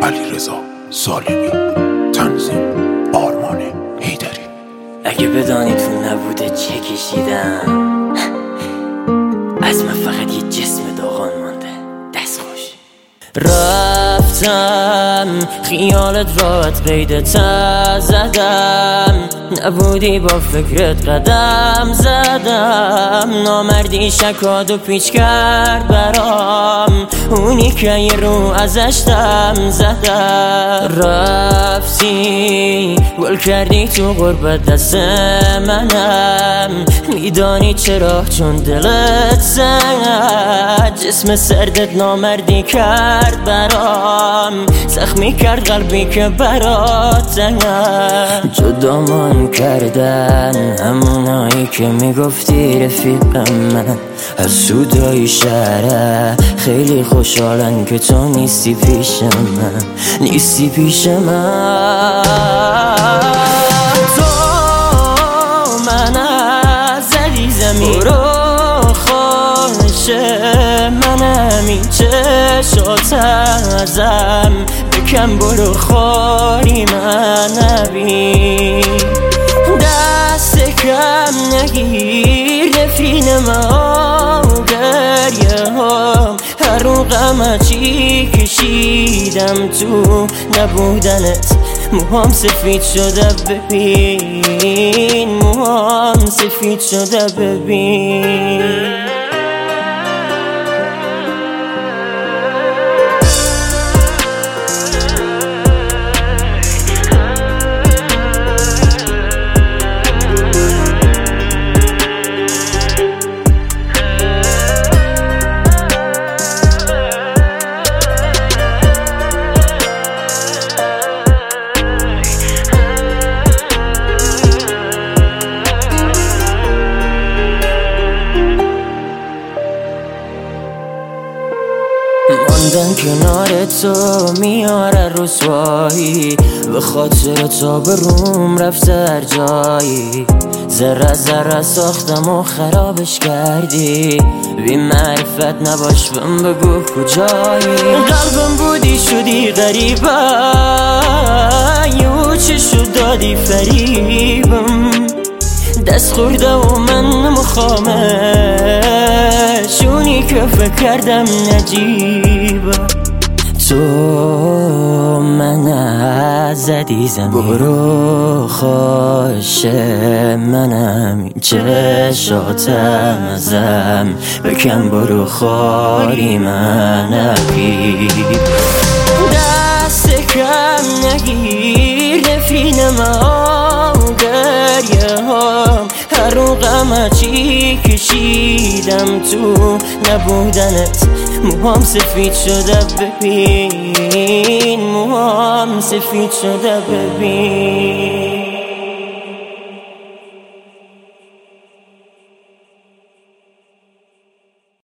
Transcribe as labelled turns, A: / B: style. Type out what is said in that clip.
A: علیرضا سالمی، تنظیم آرمان حیدری.
B: اگه بدانی تو نبوده چه کشیدم، از من فقط یه جسم داغان مانده. دست خوش رفتم خیالت راحت قیدت زدم، نبودی با فکرت قدم زدم. نامردی شکاد و پیچ کرد برام، اونی که یه رو ازش دم زدم. رفتی گل کردی تو غربت دست منم، میدانی چرا؟ چون دلت زد. جسم سردت نامردی کرد برام، زخمی کرد قلبی که برات زنم. جدامان کردن همونایی که میگفتی رفیقم من، از سودای شهره خیلی خوشحالن که تو نیستی پیش من، نیستی پیش من. تو من زدی زمین رو خواهش منم، این چشات ازم بکن برو خاری من نبین. دست کم نگیر رفیق ما گریه ها، هر رو غم چی کشیدم تو نبودنت. موهام سفید شده ببین، موهام سفید شده ببین. ماندن کنار تو میاره رسوایی، به خاطر تو به روم رفته هر جایی. ذره ذره ساختم و خرابش کردی، بی معرفت نباش بهم بگو کجایی. قلبم بودی شدی غریبه، یو چشو دادی فریبم. دست خورده و من مخامش، اونی که فکر کردم نجیبه. تو من زدی زمین برو خواهش منم، این چشاتم ازم بکن برو خاری من نگیر. دست کم نگیر رفیق ما گریه ها، هر رو غم چی کشیدم تو نبودنت. موهام سفید شده ببین، موهام سفید شده ببین.